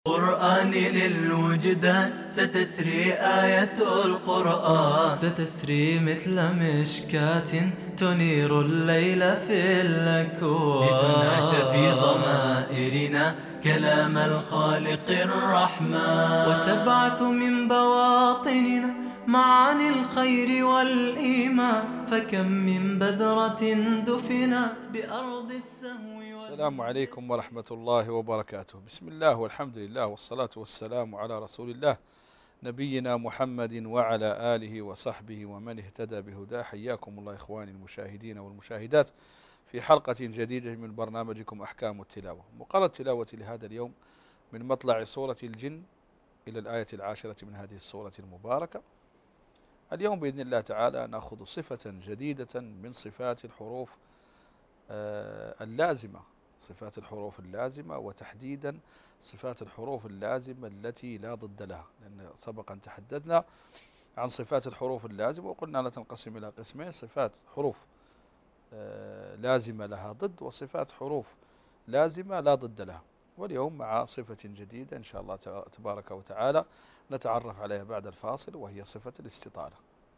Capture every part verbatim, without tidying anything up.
القرآن للوجدان ستسري آية القرآن، ستسري مثل مشكاة تنير الليل في الأكوان، لتنعش في ضمائرنا كلام الخالق الرحمن، وتبعث من بواطننا معاني الخير والإيمان. فكم من بذرة دفنت بأرض السهو. السلام عليكم ورحمة الله وبركاته. بسم الله والحمد لله والصلاة والسلام على رسول الله نبينا محمد وعلى آله وصحبه ومن اهتدى بهداه. حياكم الله إخواني المشاهدين والمشاهدات في حلقة جديدة من برنامجكم أحكام التلاوة. مقرر التلاوة لهذا اليوم من مطلع سورة الجن إلى الآية العاشرة من هذه السورة المباركة. اليوم بإذن الله تعالى نأخذ صفة جديدة من صفات الحروف اللازمة، صفات الحروف اللازمة، وتحديدا صفات الحروف اللازمة التي لا ضد لها، لأن سبقا تحدثنا عن صفات الحروف اللازمة وقلنا لا تنقسم إلى قسمين: صفات حروف لازمة لها ضد، وصفات حروف لازمة لا ضد لها. واليوم مع صفة جديدة إن شاء الله تبارك وتعالى نتعرف عليها بعد الفاصل، وهي صفة الاستطالة.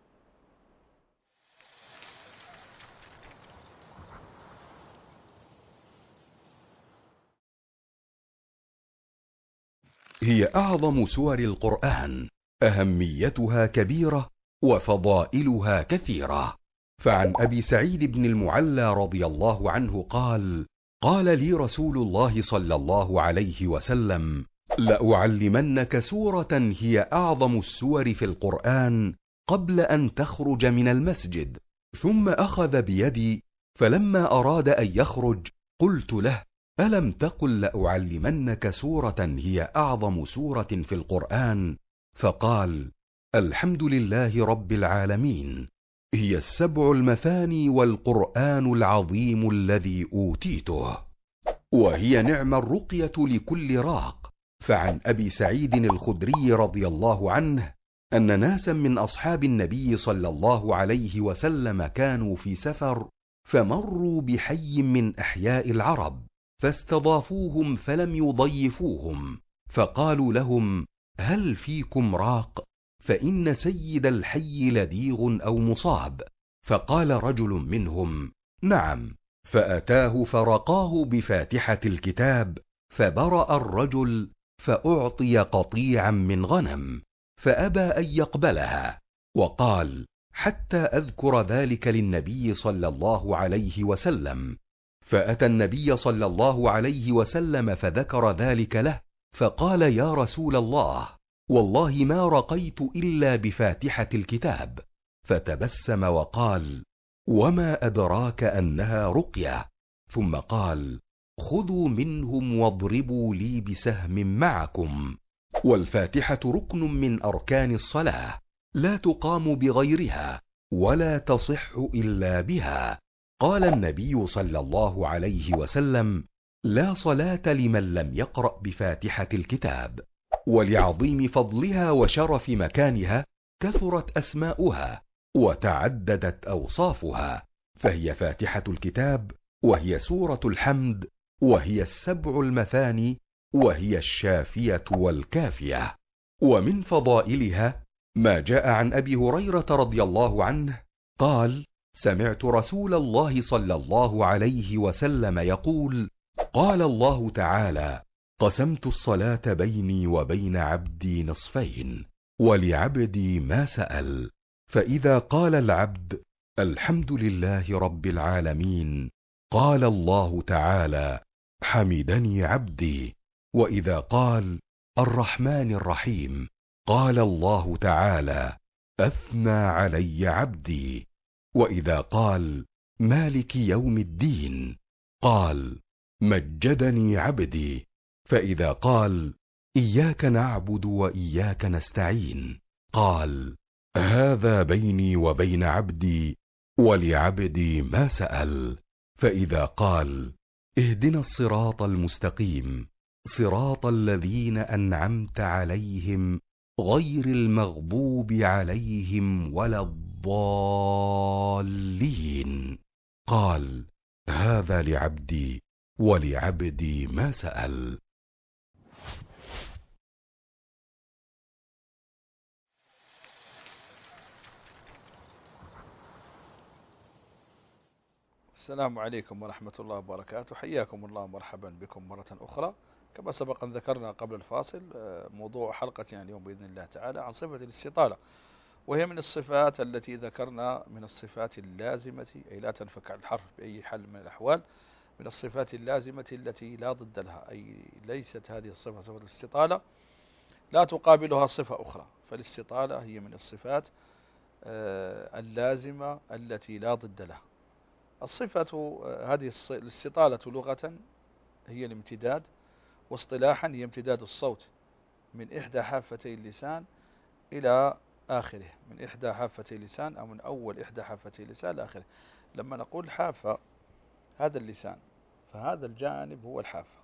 هي أعظم سور القرآن، أهميتها كبيرة وفضائلها كثيرة. فعن أبي سعيد بن المعلى رضي الله عنه قال: قال لي رسول الله صلى الله عليه وسلم: لأعلمنك سورة هي أعظم السور في القرآن قبل أن تخرج من المسجد. ثم أخذ بيدي، فلما أراد أن يخرج قلت له: ألم تقل لأعلمنك سورة هي أعظم سورة في القرآن؟ فقال: الحمد لله رب العالمين، هي السبع المثاني والقرآن العظيم الذي أوتيته. وهي نعم الرقية لكل راق. فعن أبي سعيد الخدري رضي الله عنه أن ناسا من أصحاب النبي صلى الله عليه وسلم كانوا في سفر، فمروا بحي من أحياء العرب، فاستضافوهم فلم يضيفوهم، فقالوا لهم: هل فيكم راق؟ فإن سيد الحي لديغ أو مصاب. فقال رجل منهم: نعم. فأتاه فرقاه بفاتحة الكتاب، فبرأ الرجل فأعطي قطيعا من غنم، فأبى أن يقبلها، وقال: حتى أذكر ذلك للنبي صلى الله عليه وسلم. فأتى النبي صلى الله عليه وسلم فذكر ذلك له، فقال: يا رسول الله، والله ما رقيت إلا بفاتحة الكتاب. فتبسم وقال: وما أدراك أنها رقية؟ ثم قال: خذوا منهم واضربوا لي بسهم معكم. والفاتحة ركن من أركان الصلاة، لا تقام بغيرها ولا تصح إلا بها. قال النبي صلى الله عليه وسلم: لا صلاة لمن لم يقرأ بفاتحة الكتاب. ولعظيم فضلها وشرف مكانها كثرت أسماؤها وتعددت أوصافها، فهي فاتحة الكتاب، وهي سورة الحمد، وهي السبع المثاني، وهي الشافية والكافية. ومن فضائلها ما جاء عن أبي هريرة رضي الله عنه قال: سمعت رسول الله صلى الله عليه وسلم يقول: قال الله تعالى: قسمت الصلاة بيني وبين عبدي نصفين، ولعبدي ما سأل. فإذا قال العبد: الحمد لله رب العالمين، قال الله تعالى: حمدني عبدي. وإذا قال: الرحمن الرحيم، قال الله تعالى: أثنى علي عبدي. وإذا قال: مالك يوم الدين، قال: مجدني عبدي. فإذا قال: إياك نعبد وإياك نستعين، قال: هذا بيني وبين عبدي، ولعبدي ما سأل. فإذا قال: اهدنا الصراط المستقيم، صراط الذين أنعمت عليهم غير المغضوب عليهم ولا الضالين، قال: هذا لعبدي ولعبدي ما سأل. السلام عليكم ورحمة الله وبركاته. حياكم الله ومرحبا بكم مرة أخرى. كما سبق أن ذكرنا قبل الفاصل موضوع حلقتنا اليوم بإذن الله تعالى عن صفة الاستطالة، وهي من الصفات التي ذكرنا من الصفات اللازمة، أي لا تنفك عن الحرف بأي حال من الأحوال، من الصفات اللازمة التي لا ضد لها، أي ليست هذه الصفة صفة الاستطالة لا تقابلها صفة أخرى، فالاستطالة هي من الصفات اللازمة التي لا ضد لها. الصفة هذه الاستطالة لغة هي الامتداد، واصطلاحا هي امتداد الصوت من إحدى حافتي اللسان إلى آخره، من إحدى حافتي اللسان أو من أول إحدى حافتي اللسان إلى آخره. لما نقول حافة هذا اللسان، فهذا الجانب هو الحافة.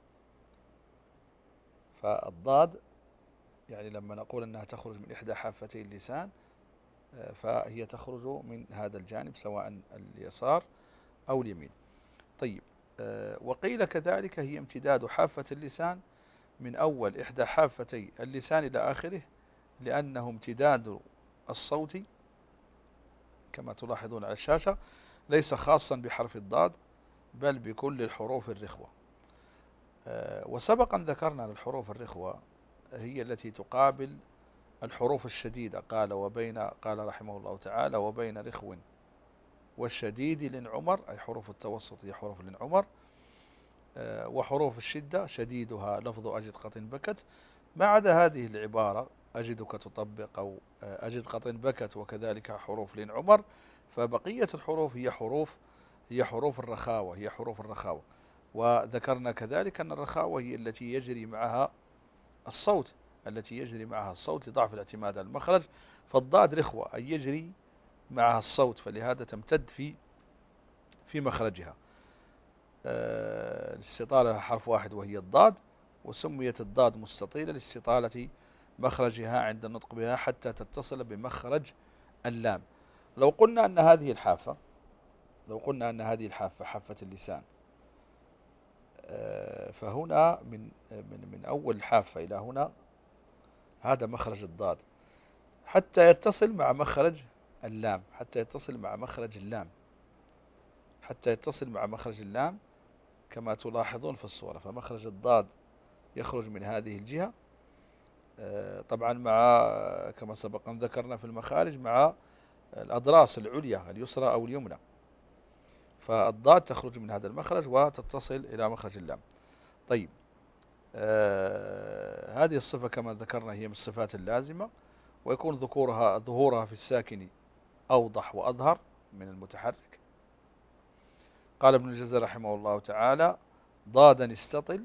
فالضاد يعني لما نقول أنها تخرج من إحدى حافتي اللسان فهي تخرج من هذا الجانب سواء اليسار أو اليمين. طيب، وقيل كذلك هي امتداد حافة اللسان من أول إحدى حافتي اللسان إلى آخره، لأنه امتداد الصوت كما تلاحظون على الشاشة ليس خاصا بحرف الضاد بل بكل الحروف الرخوة. وسبقا ذكرنا أن الحروف الرخوة هي التي تقابل الحروف الشديدة. قال وبين قال رحمه الله تعالى وبين رخو والشديد لنعمر، أي حروف التوسط هي حروف لنعمر، وحروف الشدة شديدها لفظ أجد قط بكت. ما عدا هذه العبارة أجدك تطبق أو أجد قط بكت وكذلك حروف لنعمر، فبقية الحروف هي حروف هي حروف الرخاوة هي حروف الرخاوة. وذكرنا كذلك أن الرخاوة هي التي يجري معها الصوت التي يجري معها الصوت لضعف الاعتماد على المخرج، فالضاد رخوة أي يجري معها الصوت، فلهذا تمتد في في مخرجها. الاستطالة حرف واحد وهي الضاد، وسميت الضاد مستطيلة لاستطالة مخرجها عند النطق بها حتى تتصل بمخرج اللام. لو قلنا أن هذه الحافة لو قلنا أن هذه الحافة حافة اللسان، فهنا من من من أول الحافة إلى هنا هذا مخرج الضاد حتى يتصل مع مخرج اللام حتى يتصل مع مخرج اللام حتى يتصل مع مخرج اللام كما تلاحظون في الصورة. فمخرج الضاد يخرج من هذه الجهة، طبعا مع كما سبق أن ذكرنا في المخارج مع الأضراس العليا اليسرى أو اليمنى، فالضاد تخرج من هذا المخرج وتتصل إلى مخرج اللام. طيب، آه هذه الصفة كما ذكرنا هي من الصفات اللازمة، ويكون ذكورها ظهورها في الساكن أوضح وأظهر من المتحرك. قال ابن الجزري رحمه الله تعالى ضادا استطل،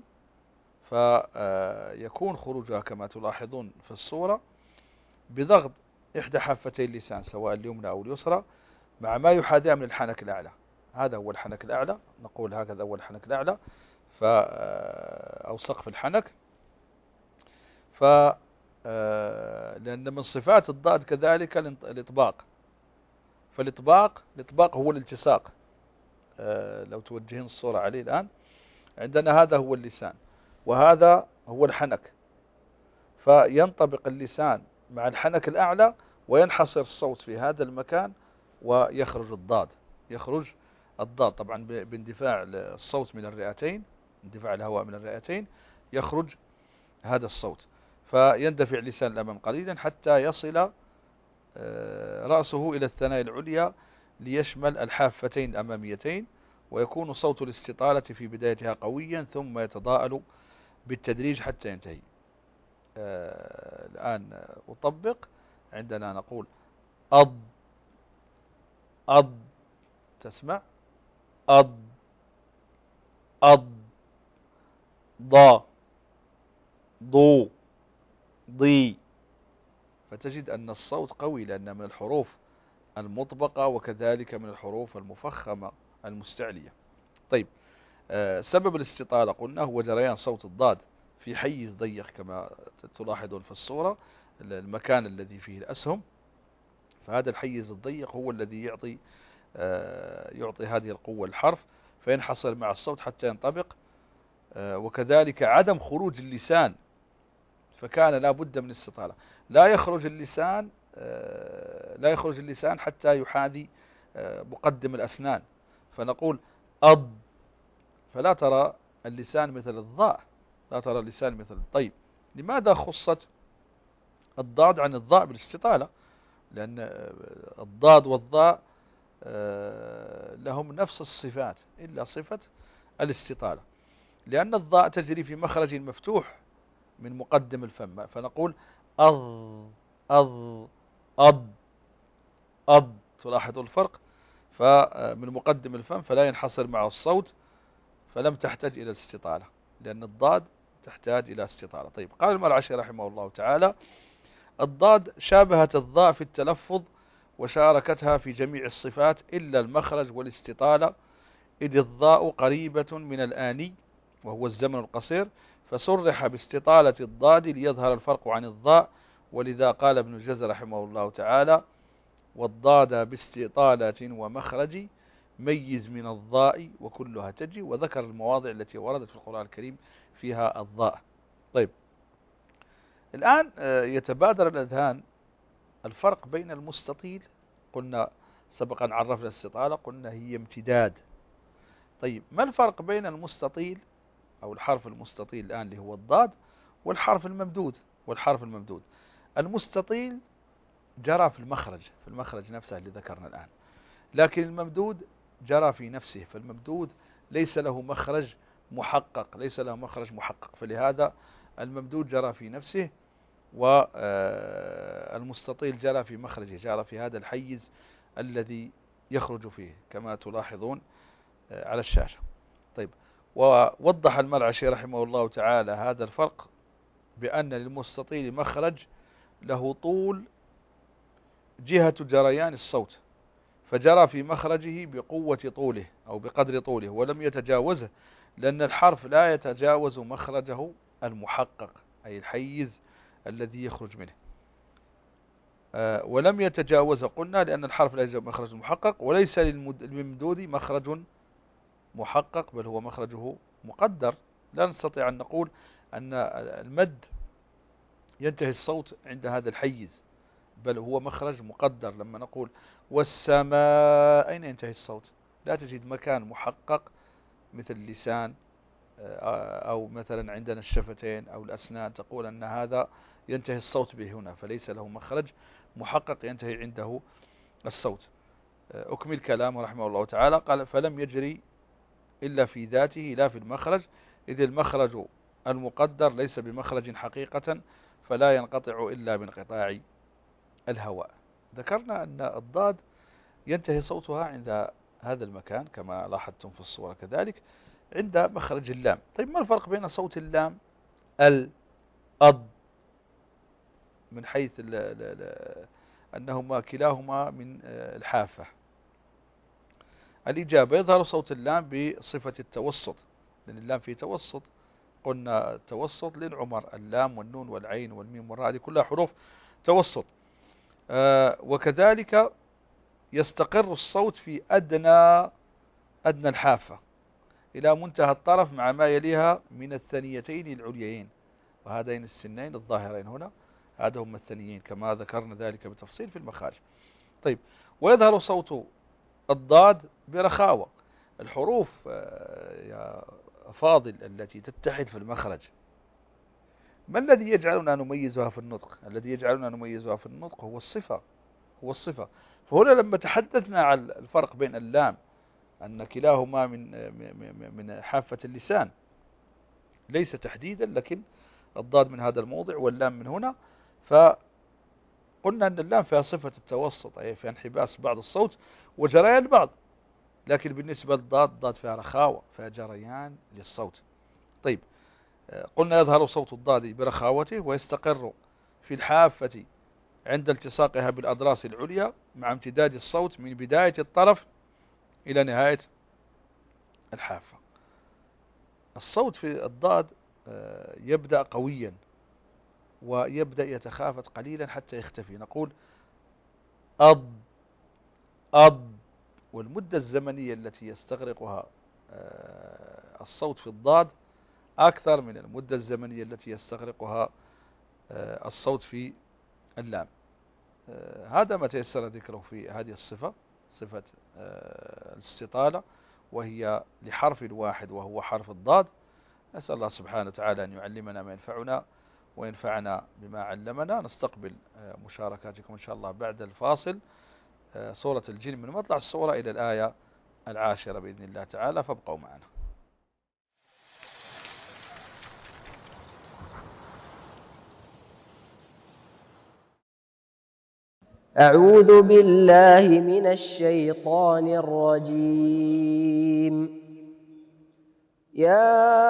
فيكون خروجها كما تلاحظون في الصورة بضغط إحدى حافتي اللسان سواء اليمنى أو اليسرى مع ما يحاذيها من الحنك الأعلى. هذا هو الحنك الأعلى، نقول هكذا هو الحنك الأعلى ف أو سقف الحنك. ف لأن من صفات الضاد كذلك الإطباق، فالإطباق الإطباق هو الالتصاق. لو توجهين الصورة عليه الآن، عندنا هذا هو اللسان وهذا هو الحنك، فينطبق اللسان مع الحنك الأعلى وينحصر الصوت في هذا المكان ويخرج الضاد يخرج الضاد طبعا باندفاع الصوت من الرئتين، اندفاع الهواء من الرئتين يخرج هذا الصوت، فيندفع اللسان الأمام قليلا حتى يصل رأسه إلى الثنايا العليا ليشمل الحافتين الأماميتين، ويكون صوت الاستطالة في بدايتها قويا ثم يتضاءل بالتدريج حتى ينتهي. آه الآن أطبق. عندنا نقول أض أض، تسمع أض أض، ضا ضو ضي، فتجد أن الصوت قوي لأن من الحروف المطبقة وكذلك من الحروف المفخمة المستعلية. طيب، آه سبب الاستطالة قلنا هو جريان صوت الضاد في حيز ضيق كما تلاحظون في الصورة، المكان الذي فيه الأسهم، فهذا الحيز الضيق هو الذي يعطي آه يعطي هذه القوة الحرف فينحصر مع الصوت حتى ينطبق. آه وكذلك عدم خروج اللسان، فكان لا بد من الاستطالة. لا يخرج اللسان آه لا يخرج اللسان حتى يحاذي آه مقدم الأسنان، فنقول أض، فلا ترى اللسان مثل الضاء، لا ترى اللسان مثل. طيب لماذا خصت الضاد عن الضاء بالاستطالة؟ لأن الضاد والضاء لهم نفس الصفات إلا صفة الاستطالة، لأن الضاء تجري في مخرج مفتوح من مقدم الفم، فنقول أض أض أض أض، تلاحظوا الفرق، فمن مقدم الفم فلا ينحصر مع الصوت، فلم تحتاج إلى الاستطالة، لأن الضاد تحتاج إلى استطالة. طيب قال المرعشي رحمه الله تعالى: الضاد شابهت الضاء في التلفظ وشاركتها في جميع الصفات إلا المخرج والاستطالة، إذ الضاء قريبة من الآني وهو الزمن القصير، فصرح باستطالة الضاد ليظهر الفرق عن الضاء، ولذا قال ابن الجزر رحمه الله تعالى: والضاد باستطالة ومخرج ميز من الضاء وكلها تجي، وذكر المواضع التي وردت في القرآن الكريم فيها الضاء. طيب الآن يتبادر الأذهان الفرق بين المستطيل، قلنا سبقا عرفنا الاستطالة قلنا هي امتداد. طيب ما الفرق بين المستطيل أو الحرف المستطيل الآن اللي هو الضاد والحرف الممدود؟ والحرف الممدود المستطيل جرى في المخرج في المخرج نفسه اللي ذكرنا الآن، لكن الممدود جرى في نفسه، فالممدود ليس له مخرج محقق ليس له مخرج محقق فلهذا الممدود جرى في نفسه، والمستطيل جرى في مخرجه، جرى في هذا الحيز الذي يخرج فيه كما تلاحظون على الشاشة. طيب ووضح المرعشي رحمه الله تعالى هذا الفرق بأن للمستطيل مخرج له طول جهة جريان الصوت، فجرى في مخرجه بقوة طوله أو بقدر طوله ولم يتجاوزه، لأن الحرف لا يتجاوز مخرجه المحقق أي الحيز الذي يخرج منه، أه ولم يتجاوز قلنا لأن الحرف لا يتجاوز مخرج محقق، وليس للممدود مخرج محقق بل هو مخرجه مقدر. لا نستطيع أن نقول أن المد ينتهي الصوت عند هذا الحيز، بل هو مخرج مقدر. لما نقول والسماء أين ينتهي الصوت؟ لا تجد مكان محقق مثل اللسان أو مثلا عندنا الشفتين أو الأسنان تقول أن هذا ينتهي الصوت به هنا، فليس له مخرج محقق ينتهي عنده الصوت. أكمل كلامه رحمه الله تعالى، قال: فلم يجري إلا في ذاته لا في المخرج، إذ المخرج المقدر ليس بمخرج حقيقة فلا ينقطع إلا بانقطاع الهواء. ذكرنا أن الضاد ينتهي صوتها عند هذا المكان كما لاحظتم في الصورة، كذلك عند مخرج اللام. طيب ما الفرق بين صوت اللام ال أض من حيث ال ال ال أنهما كلاهما من الحافة؟ الإجابة: يظهر صوت اللام بصفة التوسط، لأن اللام فيه توسط، قلنا التوسط للعمر، اللام والنون والعين والميم والراء هذه كلها حروف توسط. آه وكذلك يستقر الصوت في أدنى أدنى الحافة إلى منتهى الطرف مع ما يليها من الثنيتين العليين، وهذين السنين الظاهرين هنا هذا هم الثنيين كما ذكرنا ذلك بتفصيل في المخارج. طيب ويظهر صوت الضاد برخاوة. الحروف يا فاضل التي تتحد في المخرج ما الذي يجعلنا نميزها في النطق؟ الذي يجعلنا نميزها في النطق هو الصفة هو الصفة فهنا لما تحدثنا عن الفرق بين اللام أن كلاهما من من حافة اللسان ليس تحديدا، لكن الضاد من هذا الموضع واللام من هنا، فقلنا أن اللام فيها صفة التوسط أي في انحباس بعض الصوت وجريان بعض، لكن بالنسبة للضاد الضاد فيها رخاوة فيها جريان للصوت. طيب قلنا يظهر صوت الضاد برخاوته ويستقر في الحافة عند التصاقها بالأضراس العليا مع امتداد الصوت من بداية الطرف إلى نهاية الحافة. الصوت في الضاد يبدأ قويا ويبدأ يتخافت قليلا حتى يختفي، نقول أض أض، والمدة الزمنية التي يستغرقها الصوت في الضاد أكثر من المدة الزمنية التي يستغرقها الصوت في اللام. هذا ما تيسر ذكره في هذه الصفة، صفة الاستطالة، وهي لحرف واحد وهو حرف الضاد. نسأل الله سبحانه وتعالى أن يعلمنا ما ينفعنا وينفعنا بما علمنا. نستقبل مشاركاتكم إن شاء الله بعد الفاصل. سورة الجن من مطلع السورة إلى الآية العاشرة بإذن الله تعالى، فابقوا معنا. أعوذ بالله من الشيطان الرجيم. يا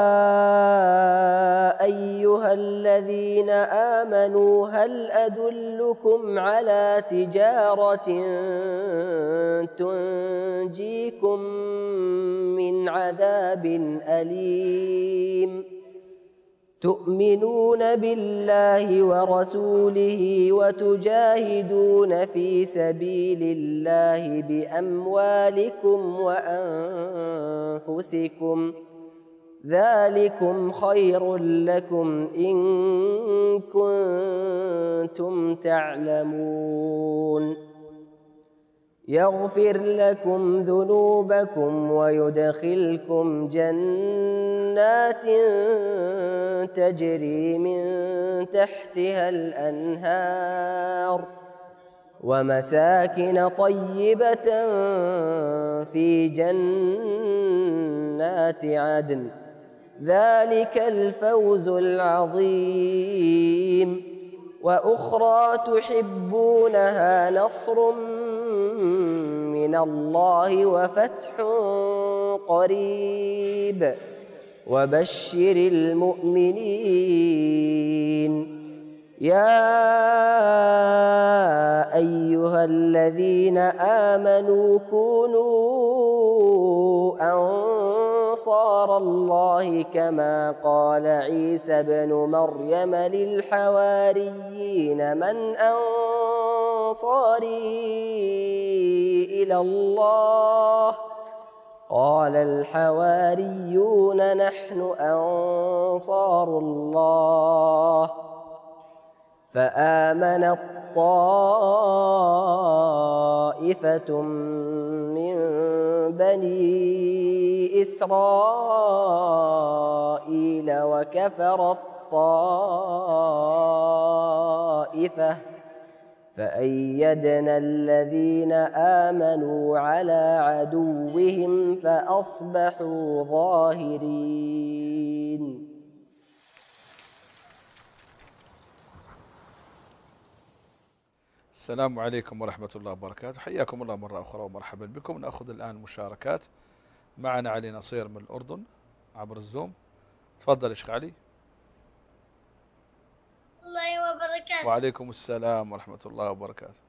أيها الذين آمنوا هل أدلكم على تجارة تنجيكم من عذاب أليم تؤمنون بالله ورسوله وتجاهدون في سبيل الله بأموالكم وأنفسكم ذلكم خير لكم إن كنتم تعلمون يغفر لكم ذنوبكم ويدخلكم جنات تجري من تحتها الأنهار ومساكن طيبة في جنات عدن ذلك الفوز العظيم. وأخرى تحبونها نصر من الله وفتح قريب وبشر المؤمنين. يا أيها الذين آمنوا كونوا أنصار الله كما قال عيسى بن مريم للحواريين من أنصاري إلى الله قال الحواريون نحن أنصار الله فآمنت طائفة من بني إسرائيل وكفرت طائفة فأيدنا الذين آمنوا على عدوهم فأصبحوا ظاهرين. السلام عليكم ورحمة الله وبركاته. حياكم الله مرة أخرى ومرحبا بكم. نأخذ الآن مشاركات. معنا علي نصير من الأردن عبر الزوم. تفضل شيخ علي. الله وبركاته. وعليكم السلام ورحمة الله وبركاته.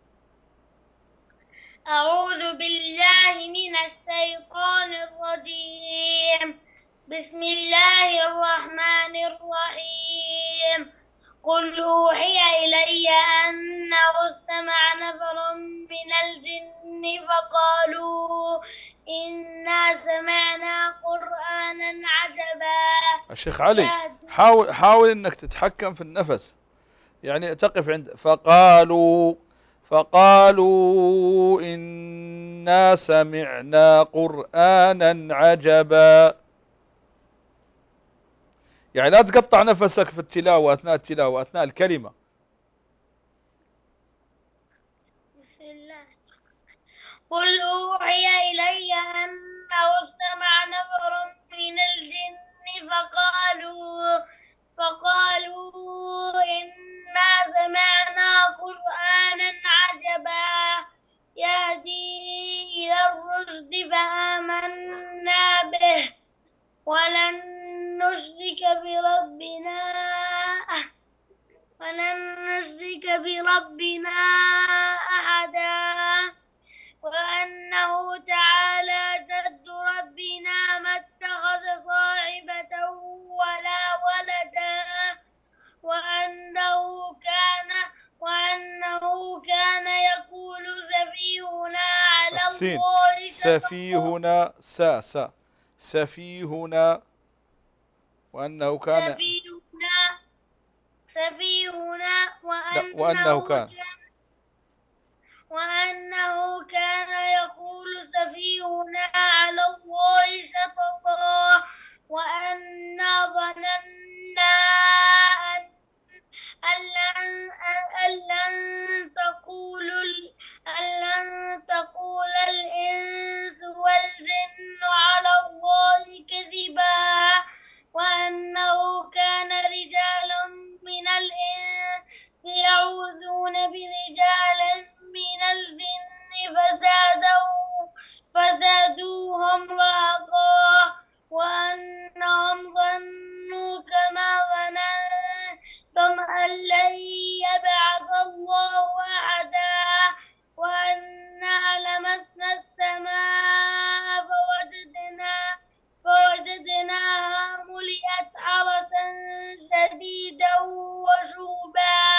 أعوذ بالله من الشيطان الرجيم. بسم الله الرحمن الرحيم. قل أوحي إلي أنه استمع نفر من الجن فقالوا إنا سمعنا قرآنا عجبا. الشيخ علي حاول حاول إنك تتحكم في النفس، يعني تقف عند فقالوا فقالوا إنا سمعنا قرآنا عجبا، يعني لا تقطع نفسك في التلاوة أثناء التلاوة أثناء الكلمة. بسم الله. قل أوحي إلي أنه استمع نفر من الجن فقالوا فقالوا إنا سمعنا قرآنا عجبا يهدي إلى الرشد فآمنا به ولن نشرك بربنا ولن نشرك بربنا أحدا وأنه تعالى جد ربنا ما اتخذ صاحبة ولا ولدا وأنه كان وأنه كان يقول سفيهنا على الله سفيهنا سا سا سفيهنا وأنه كان سفيهنا سفيهنا وأنه, وأنه كان وأنه كان يقول سفيهنا على وأنا ظننا أن أن لن أن لن تقول ال- أن لن تقول الإنس والجن على الله كذبا وأنه كان رجال من الإنس يعوذون برجال من الجن فزادوا فزادوهم رهقا وأنهم ظنوا كما ظننتم أن لن يبعث الله أحدا وأنا لمسنا السماء فوجدنا فوجدناها ملئت حرسا شديدا وشوبا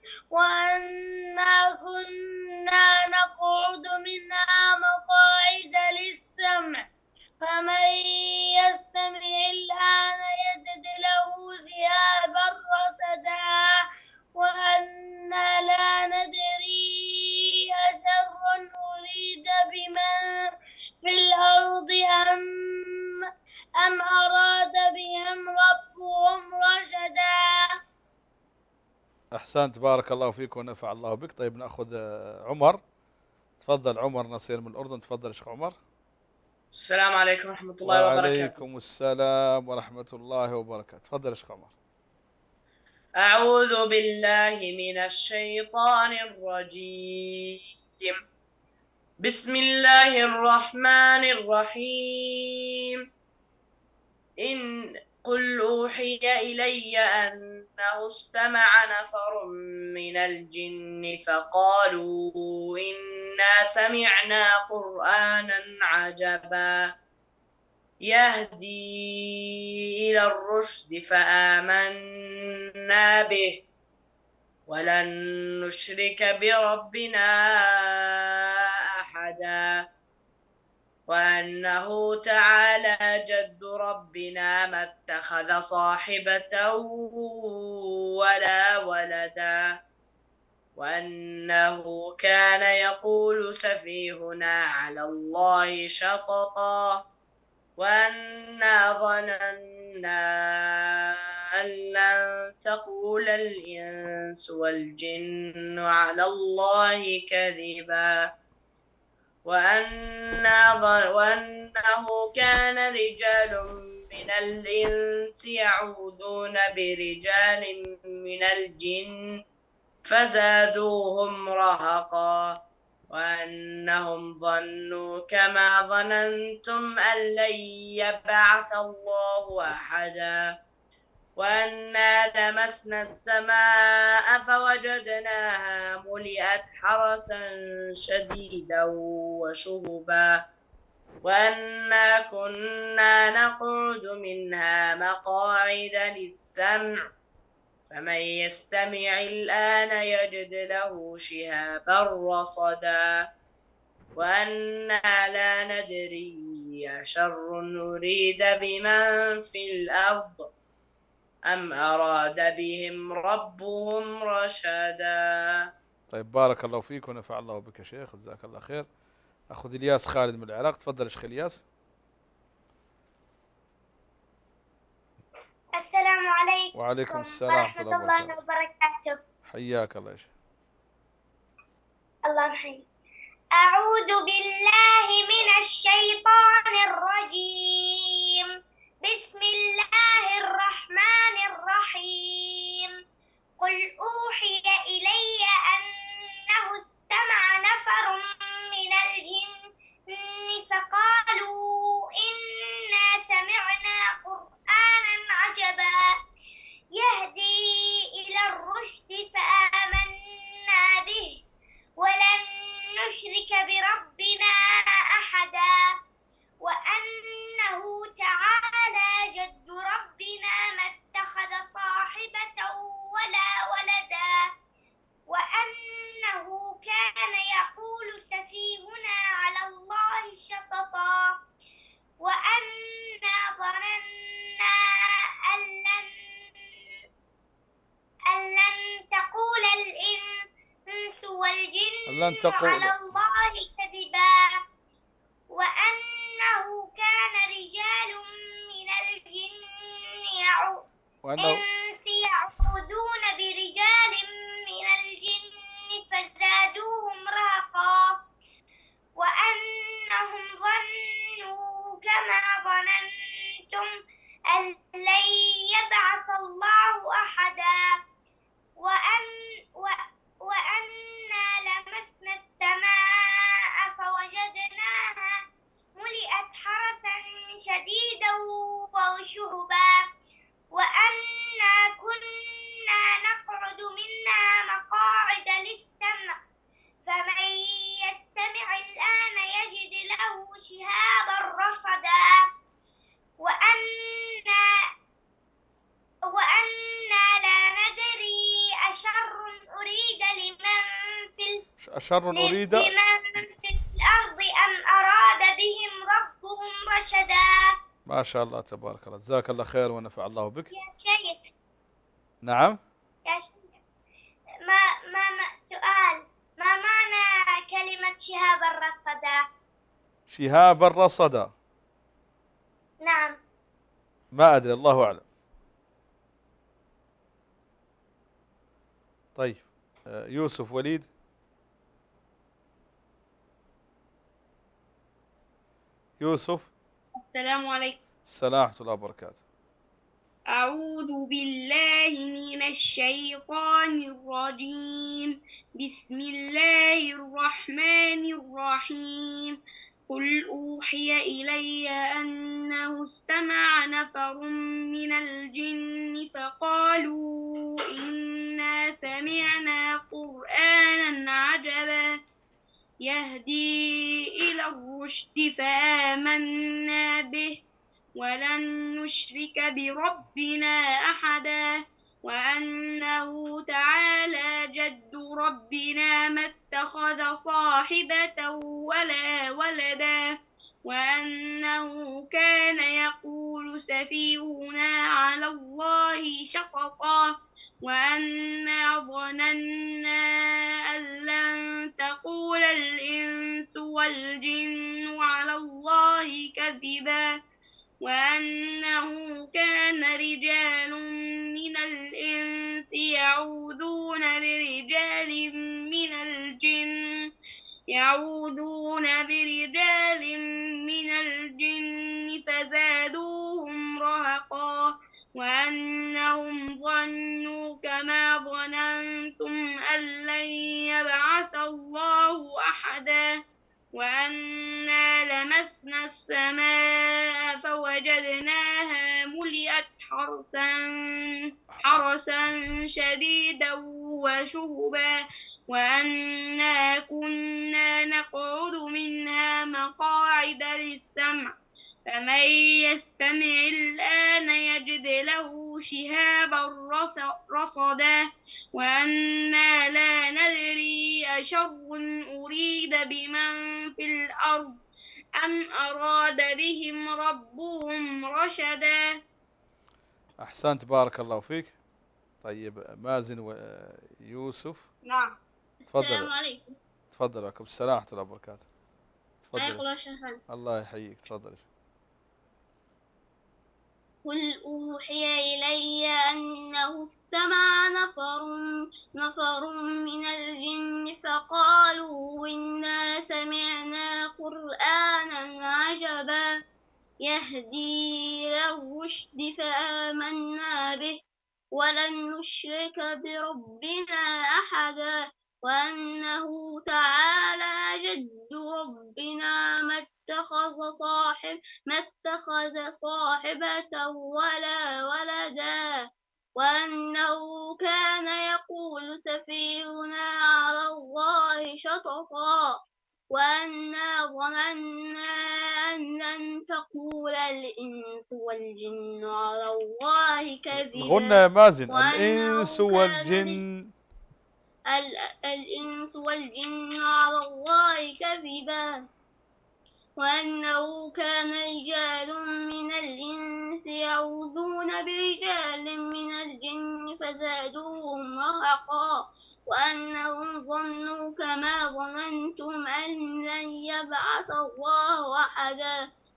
وأنا كنا نقعد منها مقاعد للسمع فمن يستمع الآن يجد له شهابا رصدا وأنا لا ندري أشر أريد بمن في الأرض أم أم أراد بهم ربهم رشدا. أحسنت، بارك الله فيك ونفع الله بك. طيب نأخذ عمر. تفضل عمر نصير من الأردن. تفضل شيخ عمر. السلام عليكم ورحمة الله وبركاته. وعليكم السلام ورحمة الله وبركاته. تفضل شيخ عمر. أعوذ بالله من الشيطان الرجيم. بسم الله الرحمن الرحيم. إن قل أوحي إلي أنه استمع نفر من الجن فقالوا إنا سمعنا قرآنا عجبا يهدي إلى الرشد فآمنا به ولن نشرك بربنا أحدا وأنه تعالى جد ربنا ما اتخذ صاحبة ولا ولدا وأنه كان يقول سفيهنا على الله شططا وأنا ظننا أن لن تقول الإنس والجن على الله كذبا وأنا ظن وأنه كان رجال من الإنس يعوذون برجال من الجن فزادوهم رهقا وأنهم ظنوا كما ظننتم أن لن يبعث الله أحدا وأنا لمسنا السماء فوجدناها ملئت حرسا شديدا وشهبا وأنا كنا نقعد منها مقاعد للسمع فمن يستمع الآن يجد له شهابا رصدا وأنا لا ندري أشر نريد بمن في الأرض أم أراد بهم ربهم رشدا. طيب بارك الله فيك ونفع الله بك يا شيخ، جزاك الله خير. أخذ إلياس خالد من العراق. تفضل يا شيخ إلياس. السلام عليكم وعليكم السلام ورحمة الله وبركاته. حياك الله يا شيخ. الله يحييك. أعوذ بالله من الشيطان الرجيم. بسم الله الرحمن الرحيم. قل أوحي إلي أنه استمع نفر من الجن فقالوا إنا سمعنا قرآنا عجبا يهدي إلى الرشد فآمنا به ولن نشرك بربنا أحدا وأنه تعالى جد ربنا ما اتخذ صاحبة ولا ولدا وأنه كان يقول سفيهنا على الله شططا وأنا ظننا أن لن أن لن تقول الإنس والجن لن تقول على الله كذبا وأنه كان رجال من الجن وأنه الإنس يعوذون برجال من الجن فزادوهم رهقا وأنهم ظنوا كما ظننتم أن لن يبعث الله أحدا وأن و وأنا لمسنا السماء فوجدناها ملئت حرسا شديدا وشهبا وأنا كنا نقعد منها مقاعد للسمع فمن يستمع الآن يجد له شهابا رصدا وأنا وأنا لا ندري أشر أريد لمن في أشر أريد لمن في الأرض أم أراد بهم ربهم رشدا. ما شاء الله تبارك الله، جزاك الله خير ونفع الله بك. يا شيخ. نعم. يا شيخ ما ما ما سؤال ما معنى كلمة شهاب الرصدا؟ شهاب الرصدا. نعم. ما أدري، الله أعلم. طيب يوسف وليد. يوسف. السلام عليكم. السلام ورحمة الله وبركاته. أعوذ بالله من الشيطان الرجيم. بسم الله الرحمن الرحيم. قل أوحي إلي أنه استمع نفر من الجن فقالوا إنا سمعنا قرآنا عجبا يهدي إلى الرشد فآمنا به ولن نشرك بربنا أحدا وأنه تعالى جد ربنا ما اتخذ صاحبة ولا ولدا وأنه كان يقول سفيهنا على الله شططا وأنا ظننا أن لن تقول الإنس والجن على الله كذبا وأنه كان رجال من الإنس يعوذون برجال من الجن يعوذون برجال من الجن فزادوهم رهقا وأنهم ظنوا كما ظننتم أن لن يبعث الله أحدا وأنا لمسنا السماء فوجدناها ملئت حرسا حرسا شديدا وشهبا وأنا كنا نقعد منها مقاعد للسمع فمن يستمع الآن يجد له شهابا رصدا وأنا لا ندري أشر أريد بمن في الأرض أم أراد بهم ربهم رشدا. أحسنت، بارك الله فيك. طيب مازن ويوسف. نعم. تفضل. السلام عليكم. تفضل. عليكم السلام ورحمة الله وبركاته. تفضل. الله يحييك. تفضل. قل أوحي إلي أنه استمع نفر نفر من الجن فقالوا إنا سمعنا قرآنا عجبا يهدي إلى الرشد فآمنا به ولن نشرك بربنا أحدا وأنه تعالى جد ربنا ما اتخذ صاحب ما اتخذ صاحبة ولا ولدا وأنه كان يقول سفيهنا على الله شططا وأنا ظننا أن لن تقول الإنس والجن على الله كذبا. غنى يا مازن. الإنس والجن الإنس والجن على الله كذبا وأنه كان رجال من الإنس يعوذون برجال من الجن فزادوهم رهقا وأنهم ظنوا كما ظننتم أن لن يبعث الله أحدا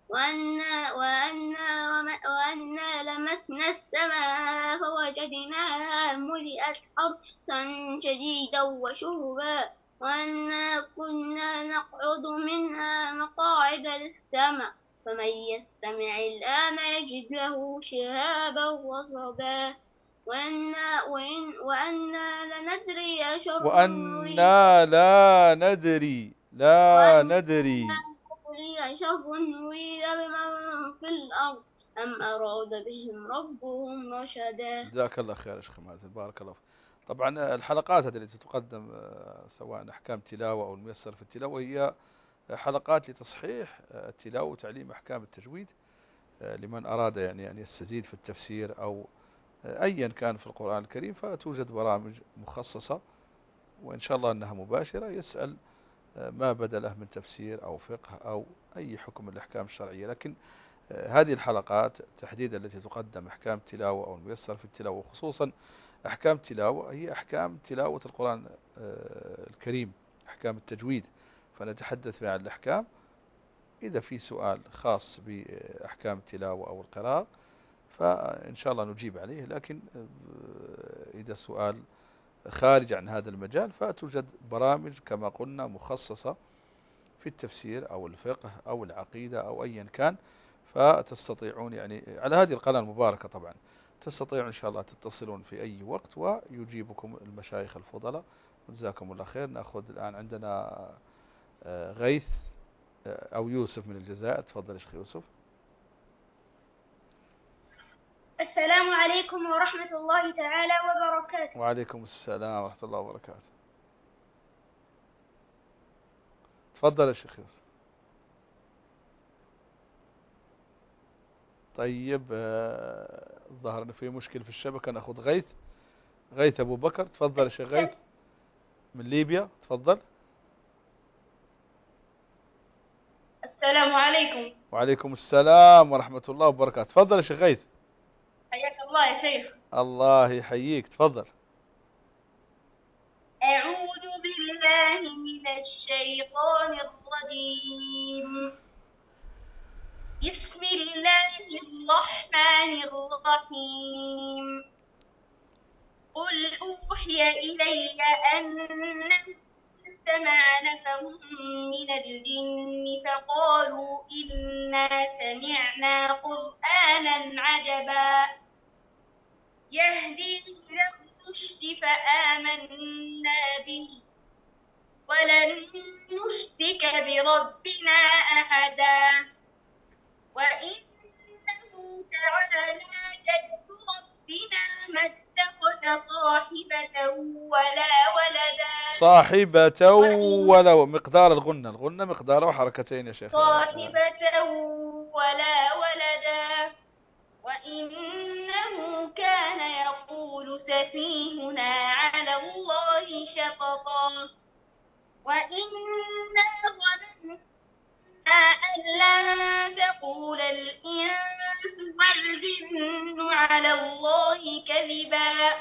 وأنا وأنا وم- وأنا لمسنا السماء فوجدناها ملئت حرسا شديدا وشهبا وأنا كنا نقعد منها مقاعد للسمع فمن يستمع الآن يجد له شهابا رصدا وأنا وإن وأنا لندري أشر نريد وأنا لا ندري لا وأنا ندري ندري أشر نريد بمن في الأرض أم أراد بهم ربهم رشدا. جزاك الله خير يا شيخ مازن، بارك الله فيك. طبعا الحلقات هذه التي تقدم آه، سواء أحكام تلاوة أو الميسر في التلاوة هي حلقات لتصحيح آه، التلاوة وتعليم أحكام التجويد آه، لمن أراد يعني أن يستزيد في التفسير أو آه، أيا كان في القرآن الكريم، فتوجد برامج مخصصة وإن شاء الله أنها مباشرة، يسأل آه، ما بدا له من تفسير أو فقه أو أي حكم من الأحكام الشرعية. لكن آه، هذه الحلقات تحديدا التي تقدم أحكام تلاوة أو الميسر في التلاوة، وخصوصا أحكام تلاوة، هي أحكام تلاوة القرآن آه، الكريم، أحكام التجويد. فنتحدث عن الأحكام. إذا في سؤال خاص بأحكام التلاوة أو القراءة فإن شاء الله نجيب عليه، لكن آه، إذا سؤال خارج عن هذا المجال فتوجد برامج كما قلنا مخصصة في التفسير أو الفقه أو العقيدة أو أيا كان، فتستطيعون يعني على هذه القناة المباركة طبعا تستطيعون إن شاء الله تتصلون في أي وقت ويجيبكم المشايخ الفضلاء. جزاكم الله خير. نأخذ الآن عندنا آه، غيث آه، أو يوسف من الجزائر. تفضل يا شيخ يوسف. السلام عليكم ورحمة الله تعالى وبركاته. وعليكم السلام ورحمة الله وبركاته. تفضل يا شيخ يوسف. طيب آه، ظهر في مشكلة في الشبكة. نأخذ غيث غيث أبو بكر. تفضل يا شيخ غيث من ليبيا. تفضل. السلام عليكم. وعليكم السلام ورحمة الله وبركاته. تفضل يا شيخ غيث. حياك الله يا شيخ. الله يحييك. تفضل. أعوذ بالله من الشيطان الرجيم. بسم الله الرحمن الرحيم. قل أوحي إلي أنه استمع نفر من الجن فقالوا إنا سمعنا قرآنا عجبا يهدي إلى الرشد فآمنا به ولن نشرك بربنا أحدا وإنه تعالى جد ربنا ما اتخذ صاحبة ولا ولدا. صاحبة ولا مقدار الغنة الغنة مقداره حركتين يا شيخ. صاحبة ولا ولدا وإنه كان يقول سفيهنا على الله شططا وإنا ظننا أن لن تقول الإنس والجن على الله كذبا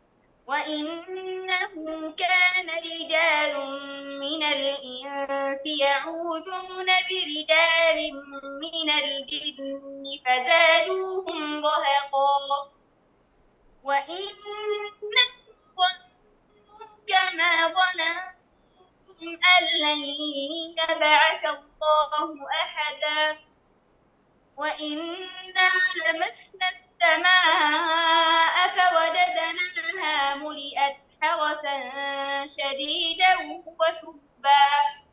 وإنه كان رجال من الإنس يعوذون برجال من الجن فزادوهم رهقا وإنهم كما ظننتم أن لن يبعث الله أحدا وإنا لمسنا السماء فوجدناها ملئت حرسا شديدا وشهبا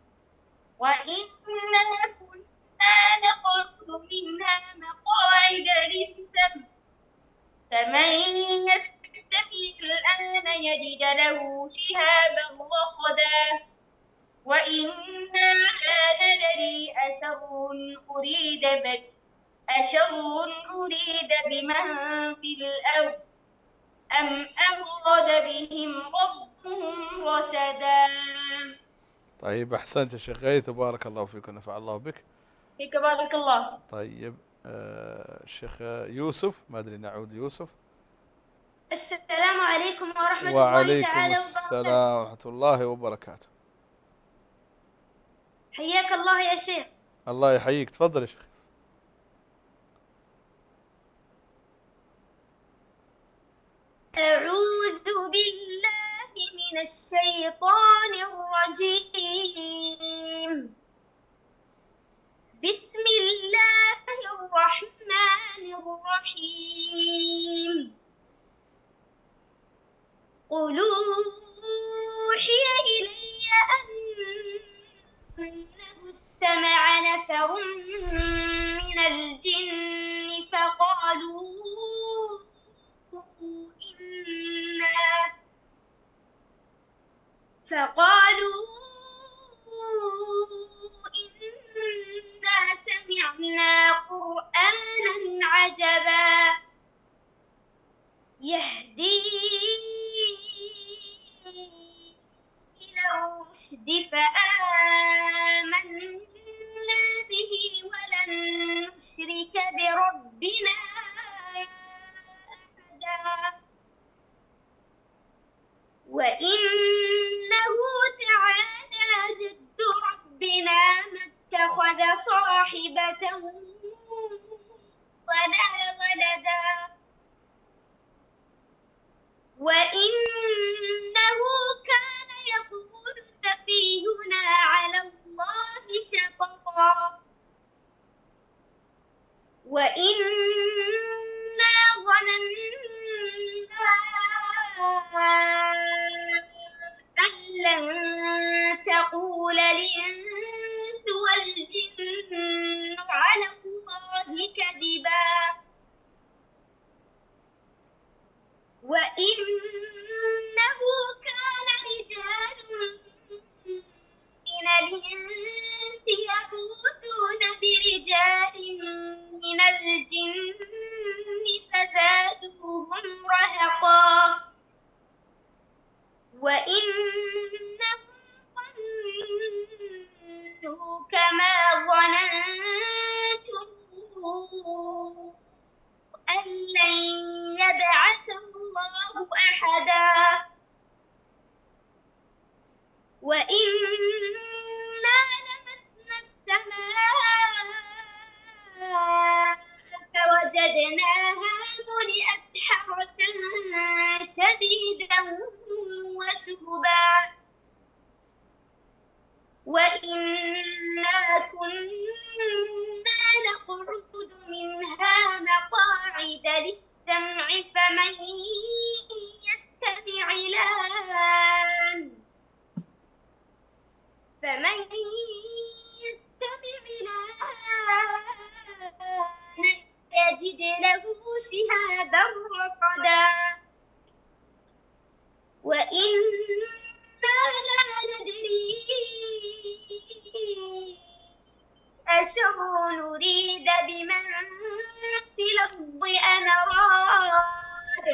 وإنا كنا نقعد منها مقاعد للسمع فمن يستمع الآن يجد له شهابا رصدا وإنا لا ندري أشر أريد بك أشر أريد بمن في الأرض أم أراد بهم ربهم رشدا. طيب أحسنت يا شيخ غيث وبارك الله فيك ونفع الله بك. فيك بارك الله. طيب آه الشيخ يوسف. ما أدري نعود يوسف. السلام عليكم ورحمة الله وعليكم تعالى وبركاته. السلام ورحمة الله وبركاته. حياك الله يا شيخ. الله يحييك. تفضل يا شيخ. أعوذ بالله من الشيطان الرجيم. بسم الله الرحمن الرحيم. قل أوحي إلي أنه استمع نفر من الجن فقالوا إنا فقالوا إنا سمعنا قرآنا عجبا يهدي إلى الرشد فآمنا به ولن نشرك بربنا أحدا وإنه تعالى جد ربنا ما اتخذ صاحبة ولا ولدا وإنه كان يقول سفيهنا على الله شططا وإنا ظننا أن لن تقول الإنس والجن على الله كذبا وإنه كان رجال من الإنس يعوذون برجال من الجن فزادوهم رهقا وإنهم ظنوا كما ظننتم أن لن يبعث الله أحدا وإنا لمسنا السماء فوجدناها ملئت حرسا شديدا وشهبا وإنا كنا نقعد منها مقاعد للسمع فمن يستمع الآن فمن يستمع الآن يجد له شهابا رصدا وإنا لا ندري أشر نريد بمن في الأرض أم أراد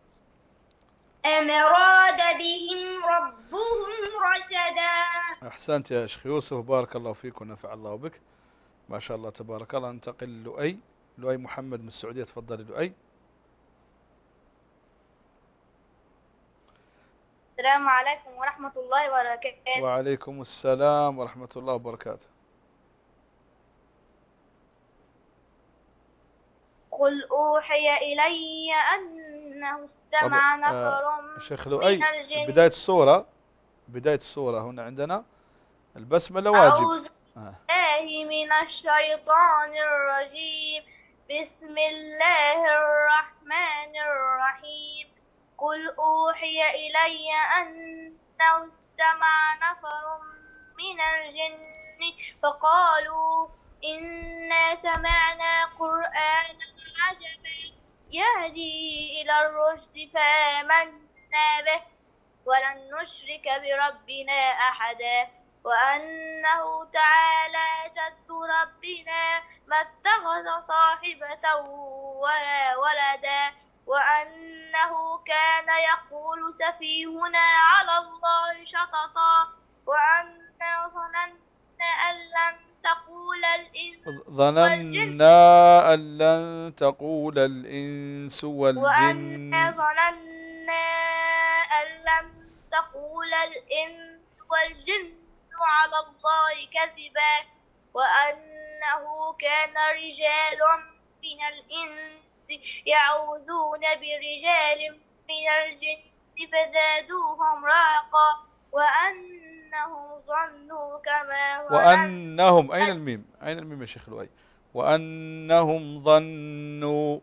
أم أراد بهم ربهم رشدا. أحسنت يا شيخ يوسف، بارك الله فيك ونفع الله بك، ما شاء الله تبارك الله. ننتقل لؤي لؤي محمد من السعودية، تفضل لؤي. السلام عليكم ورحمة الله وبركاته. وعليكم السلام ورحمة الله وبركاته. قل أوحي إلي أنه استمع نفر شيخ من لؤي، الجن. بداية السورة بداية السورة هنا عندنا البسملة واجب. أعوذ بالله من الشيطان الرجيم. بسم الله الرحمن الرحيم. قل أوحي إلي أنه استمع نفر من الجن فقالوا إنا سمعنا قرآنا عجبا يهدي إلى الرشد فآمنا به ولن نشرك بربنا أحدا وأنه تعالى جد ربنا ما اتخذ صاحبة ولا ولدا وأنه كان يقول سفيهنا على الله شططا وأنا ظننا أن لن تقول الإنس ظننا أن لن تقول الإنس والجن وأنا ظننا أن لن تقول الإنس والجن على الله كذبا وأنه كان رجال من الإنس يعوذون برجال من الجن فزادوهم رهقا وأنهم ظنوا كما ظننتم وأنهم، أين الميم؟ أين الميم يا شيخ لؤي؟ وأنهم ظنوا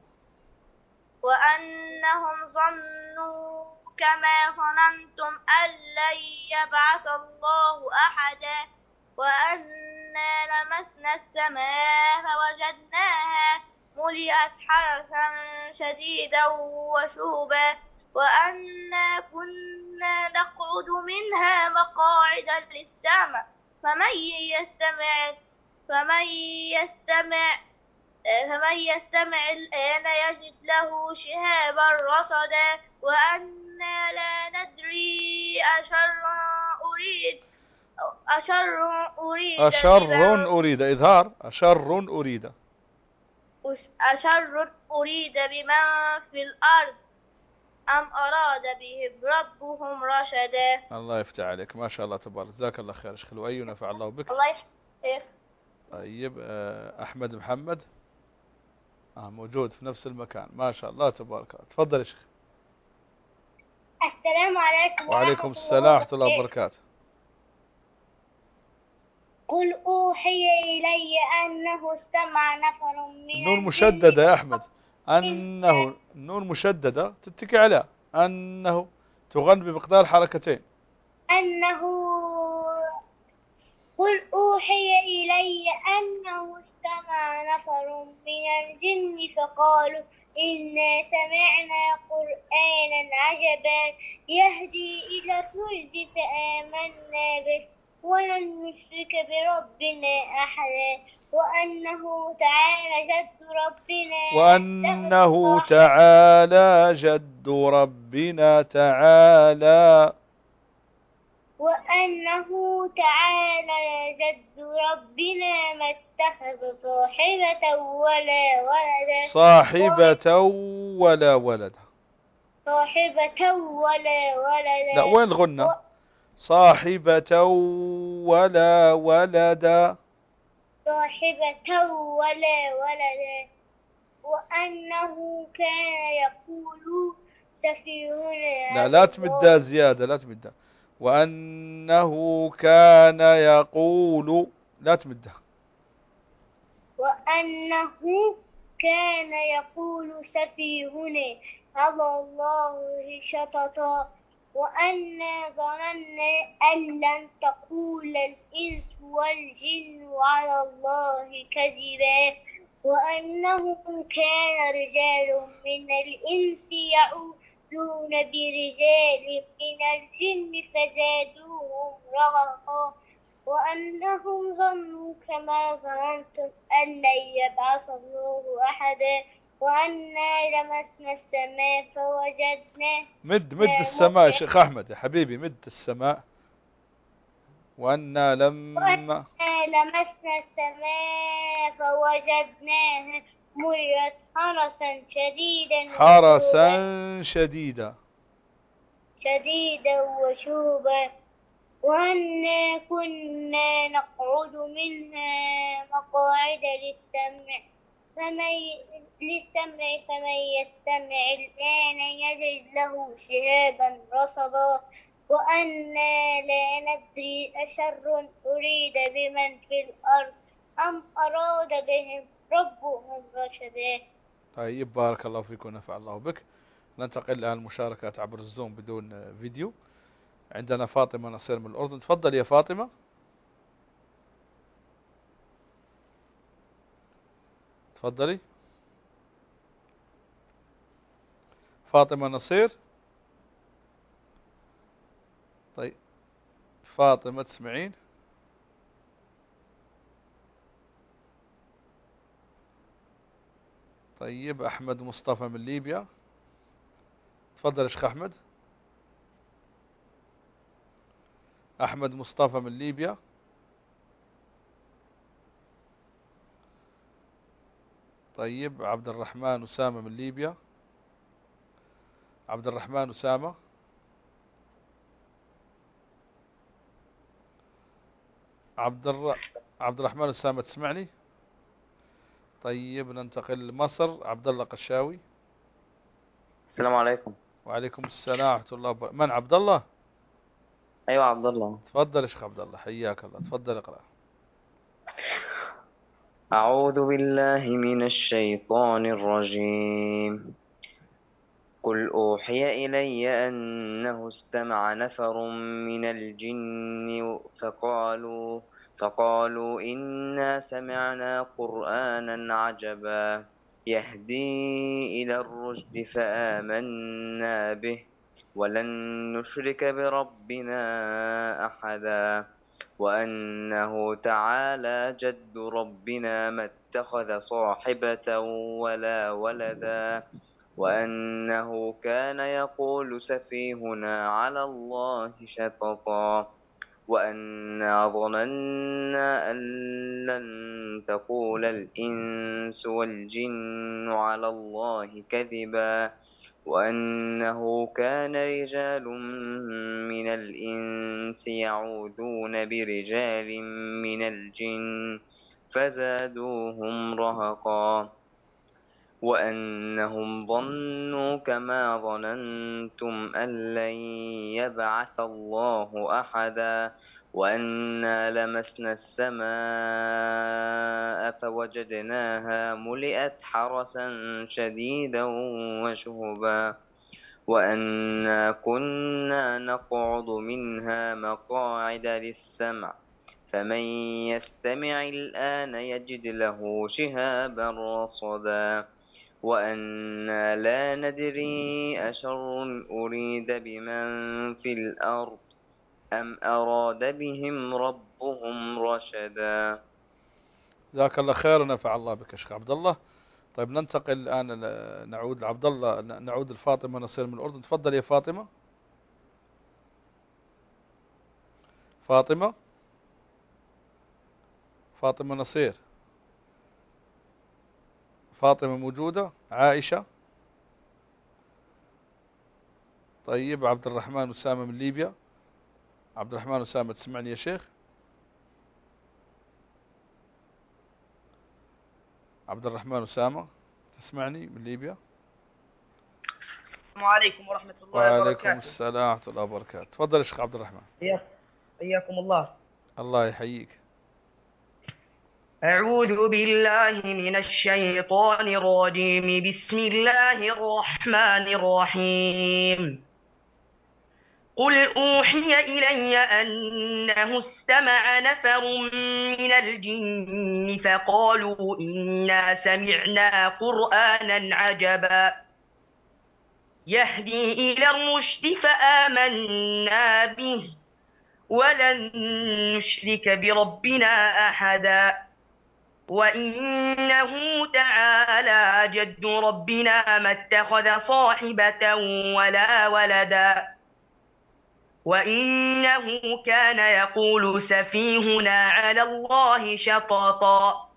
وأنهم ظنوا كما ظننتم أن لن يبعث الله أحدا وأنا لمسنا السماء فوجدناها ملئت حرسا شديدا وشهبا وأنا كنا نقعد منها مقاعد للسمع فمن يستمع فمن يستمع فمن يستمع الآن يجد له شهابا رصدا وأنا لا ندري أشر أريد أشر أريد أشر أريد إظهار أشر أريد أشر أريد بمن في الأرض أم أراد بهم ربهم رشدا. الله يفتح عليك، ما شاء الله تبارك، جزاك الله خير شيخ لؤي ونفع الله بك. الله يحفظك. طيب أحمد محمد آه موجود في نفس المكان، ما شاء الله تبارك الله. تفضل يا شيخ. السلام عليكم. وعليكم السلام ورحمة الله وبركاته. قل أوحي إلي أنه استمع نفر من النون مشددة يا أحمد، أنه النون مشددة تتكي عليها، أنه تغن بمقدار حركتين. أنه قل أوحي إلي أنه استمع نفر من الجن فقالوا إنا سمعنا قرآنا عجبا يهدي إلى الرشد فآمنا به ولن نشرك بربنا أحدا وأنه تعالى جد ربنا وأنه تعالى جد ربنا تعالى وأنه تعالى جد ربنا ما اتخذ صاحبة ولا ولدا صاحبة ولا ولدا صاحبة ولا ولدا. لا وين الغنة؟ و... صاحبة ولا ولدا صاحبة ولا ولدا وأنه كان يقول سفيهنا. لا لا تمدها زيادة، لا تمدها. وأنه كان يقول، لا تمدها. وأنه كان يقول سفيهنا على الله شططا وأنا ظننا أن لن تقول الإنس والجن على الله كذبا وأنه كان رجال من الإنس يعودون برجال من الجن فزادوهم رهقا وأنهم ظنوا كما ظننتم أن لن يبعث الله أحدا وأنا لمسنا السماء فوجدناه مد مد السماء يا شيخ أحمد يا حبيبي، مد السماء. وأنا لما وأنا لمسنا السماء فوجدناها ملئت حرسا شديدا حرسا شديدا شديدا وشوبا وأنا كنا نقعد منها مقاعد للسمع فمن للسمع فمن يستمع الآن يجد له شهابا رصدا وأنا لا ندري أشر أريد بمن في الأرض أم أراد بهم ربهم رشدا. طيب بارك الله فيكم ونفع الله بك. ننتقل الآن المشاركات عبر الزوم بدون فيديو. عندنا فاطمة نصير من الأردن، تفضل يا فاطمة. تفضلي فاطمة نصير. طيب فاطمة تسمعين؟ طيب أحمد مصطفى من ليبيا، تفضل يا شيخ أحمد. أحمد مصطفى من ليبيا. طيب عبد الرحمن أسامة من ليبيا. عبد الرحمن أسامة. عبد الر... عبد الرحمن أسامة تسمعني؟ طيب ننتقل لمصر، عبد الله قشاوي. السلام عليكم. وعليكم السلام ورحمة الله وبركاته. من عبد الله؟ أيوة عبد الله. تفضل يا شيخ عبد الله، حياك الله، تفضل اقرأ. أعوذ بالله من الشيطان الرجيم. قل أوحي إلي أنه استمع نفر من الجن فقالوا فقالوا إنا سمعنا قرآنا عجبا يهدي إلى الرشد فآمنا به ولن نشرك بربنا أحدا وأنه تعالى جد ربنا ما اتخذ صاحبة ولا ولدا وأنه كان يقول سفيهنا على الله شططا وأنا ظننا أن لن تقول الإنس والجن على الله كذبا وأنه كان رجال من الإنس يعوذون برجال من الجن فزادوهم رهقا وأنهم ظنوا كما ظننتم أن لن يبعث الله أحدا وأنا لمسنا السماء فوجدناها ملئت حرسا شديدا وشهبا وأنا كنا نقعد منها مقاعد للسمع فمن يستمع الآن يجد له شهابا رصدا وأنا لا ندري أشر أريد بمن في الأرض أم أراد بهم ربهم رشدا. جزاك الله خير ونفع الله بك يا شيخ عبد الله. طيب ننتقل الآن، نعود لعبد الله، نعود لفاطمة نصير من الأردن. تفضل يا فاطمة. فاطمة فاطمة نصير. فاطمة موجودة؟ عائشة؟ طيب عبد الرحمن أسامة من ليبيا. عبد الرحمن أسامة تسمعني يا شيخ؟ عبد الرحمن أسامة تسمعني من ليبيا؟ السلام عليكم ورحمة الله وعليكم وبركاته. السلام ورحمة الله وبركاته. تفضل يا شيخ عبد الرحمن. حياكم الله. الله يحييك. أعوذ بالله من الشيطان الرجيم. بسم الله الرحمن الرحيم. قل أوحي إلي أنه استمع نفر من الجن فقالوا إنا سمعنا قرآنا عجبا يهدي إلى الرشد فآمنا به ولن نشرك بربنا أحدا وإنه تعالى جد ربنا ما اتخذ صاحبة ولا ولدا وإنه كان يقول سفيهنا على الله شططا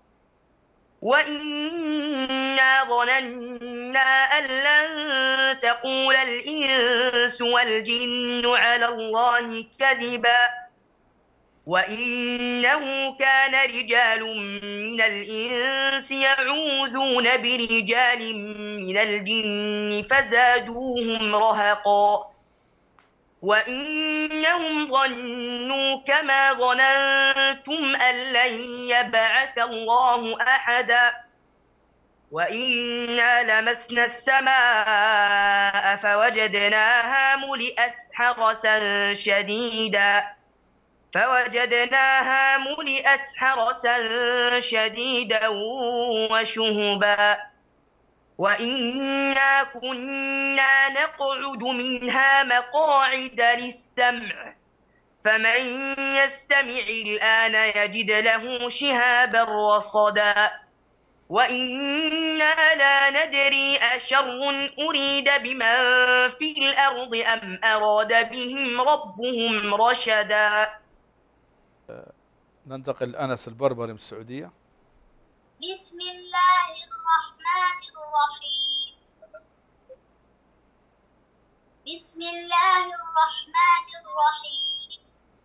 وإنا ظننا أن لن تقول الإنس والجن على الله كذبا وإنه كان رجال من الإنس يعوذون برجال من الجن فزادوهم رهقا وإنهم ظنوا كما ظننتم أن لن يبعث الله أحدا وإنا لمسنا السماء فوجدناها ملئت حرسا شديدا فوجدناها ملئت حرسا شديدا وشهبا وإنا كنا نقعد منها مقاعد للسمع فمن يستمع الآن يجد له شهابا رصدا وإنا لا ندري أشر أريد بمن في الأرض أم أراد بهم ربهم رشدا. ننتقل لأنس البربري من السعودية. بسم الله الرحمن الرحيم. بسم الله الرحمن الرحيم.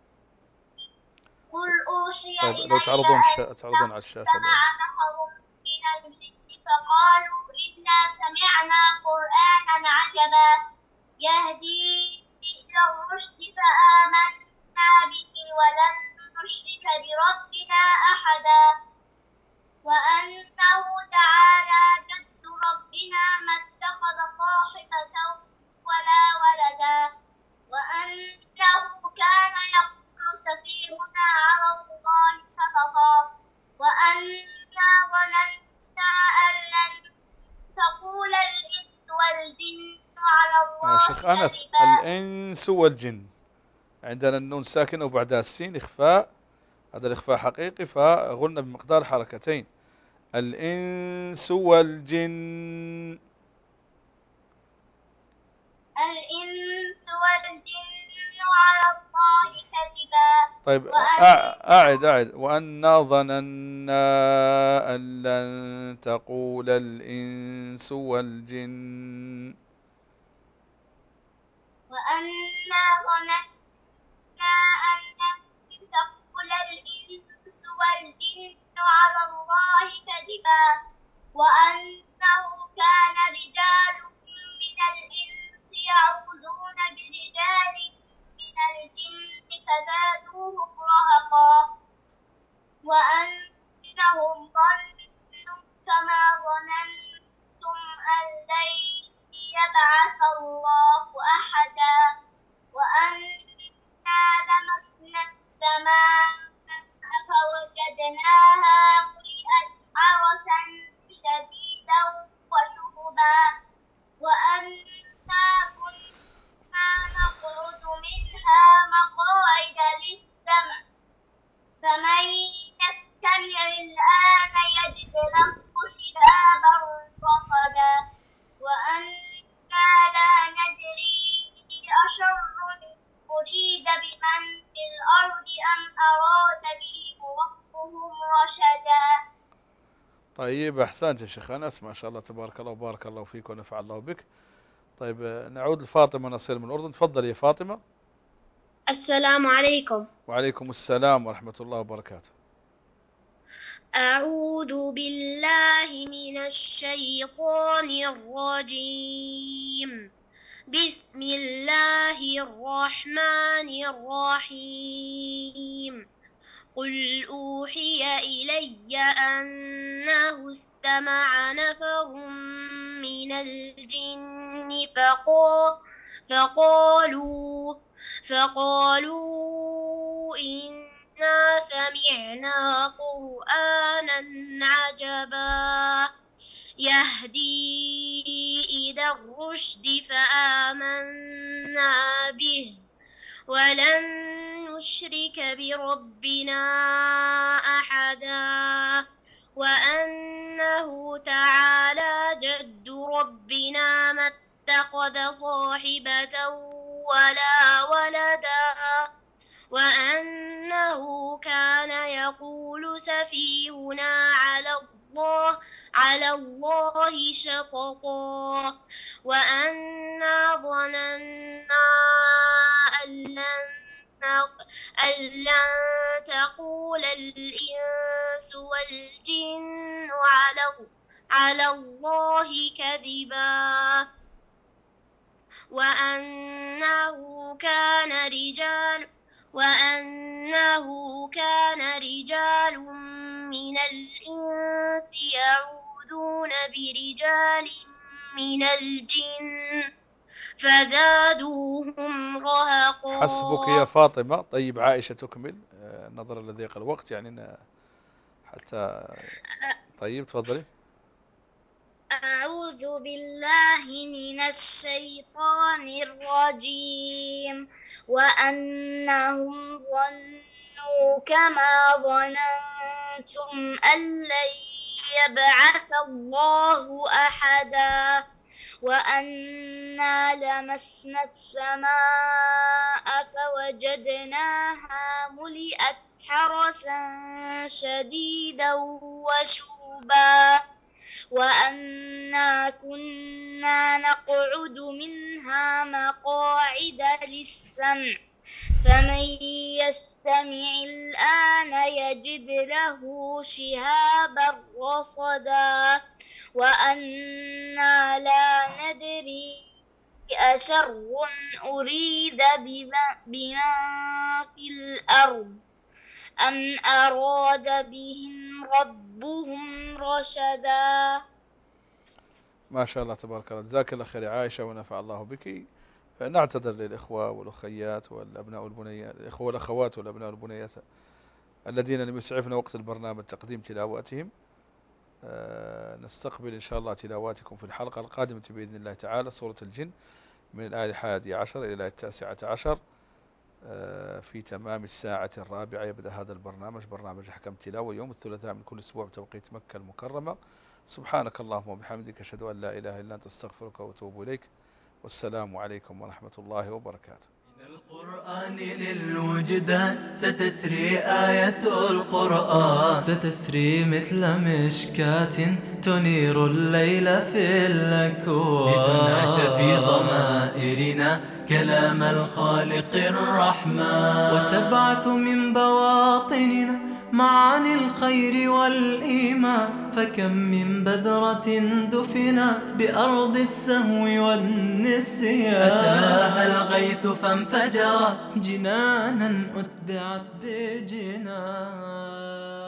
قل أوحي طيب إلي لو تعرضون أنه تعرضون على الشاشة استمع نفر من الجن فقالوا إنا سمعنا قرآنا عجبا يهدي إلى الرشد فآمنا به ولن نشرك بربنا أحدا وأنه تعالى جد ربنا ما اتخذ صاحبة ولا ولدا وأنه كان يقول سفيهنا على الله شططا وأنا ظننا أن لن تقول الإنس والجن على الله يا شيخ أنس، الإنس والجن عندنا النون ساكنة وبعدها السين إخفاء، هذا الإخفاء حقيقي فغلنا بمقدار حركتين. الإنس والجن الإنس والجن على الله كذبا. طيب أعد أعد وأنا ظننا أن لن تقول الإنس والجن وأنا ظننا أن لن تقول الإنس والجن على الله كذبا وأنه كان رجال من الإنس يعوذون برجال من الجن فزادوهم رهقا وأنهم ظنوا كما ظننتم أن لن يبعث الله أحدا وأنا لمسنا السماء فوجدناها ملئت حرسا شديدا وشهبا وأنا كنا نقعد منها مقاعد للسمع فمن يستمع الآن يجد له شهابا رصدا وأنا لا ندري أشر أريد بمن في الأرض أم أراد بهم ربهم رشدا. طيب أحسنت يا شيخ أنس، ما شاء الله تبارك الله وبارك الله فيك ونفع الله بك. طيب نعود لفاطمة نصير من الأردن. تفضل يا فاطمة. السلام عليكم. وعليكم السلام ورحمة الله وبركاته. أعوذ بالله من الشيطان الرجيم. بسم الله الرحمن الرحيم. قل أوحي إلي أنه استمع نفر من الجن فقا فقالوا فقالوا إنا سمعنا قرآنا عجبا يهدي إلى الرشد فآمنا به ولن نشرك بربنا أحدا وأنه تعالى جد ربنا ما اتخذ صاحبة ولا ولدا وأنه كان يقول سفيهنا على الله على الله شططا وأنا ظننا أن لن أن لن تقول الإنس والجن على على الله كذبا وأنه كان رجال وأنه كان رجال من الإنس يعوذون برجال من الجن فزادوهم رهقا. حسبك يا فاطمة. طيب عائشة تكمل نظرا لضيق الوقت يعني حتى. طيب تفضلي. أعوذ بالله من الشيطان الرجيم. وأنهم ظنوا كما ظننتم أن لن يبعث الله أحدا وأنا لمسنا السماء فوجدناها ملئت حرسا شديدا وشهبا وأنا كنا نقعد منها مقاعد للسمع فمن يستمع الآن يجد له شهابا رصدا وأنا لا ندري أشر أريد بمن بمن في الأرض أم أراد بهم ربهم رشدا. ما شاء الله تبارك الله، جزاك الله خير يا عائشة ونفع الله بك. نعتذر للإخوة والأخيات والأبناء والبنيات، الإخوة والأخوات والأبناء والبنيات الذين لم يسعفنا وقت البرنامج تقديم تلاواتهم. أه نستقبل إن شاء الله تلاواتكم في الحلقة القادمة بإذن الله تعالى، سورة الجن من الآية الحادية عشر إلى الآية التاسعة عشر. أه في تمام الساعة الرابعة يبدأ هذا البرنامج، برنامج أحكام تلاوة، يوم الثلاثاء من كل أسبوع بتوقيت مكة المكرمة. سبحانك اللهم وبحمدك، أشهد أن لا إله إلا أنت، أستغفرك وأتوب إليك، والسلام عليكم ورحمة الله وبركاته. من القرآن للوجدان ستسري آية القرآن، ستسري مثل مشكاة تنير الليل في الأكوان، لتنعش في ضمائرنا كلام الخالق الرحمن، وتبعث من بواطننا معاني الخير والإيمان. فكم من بذرة دفنت بأرض السهو والنسيان، أتاها الغيث فانفجرت جنانا أتبعت بجنان.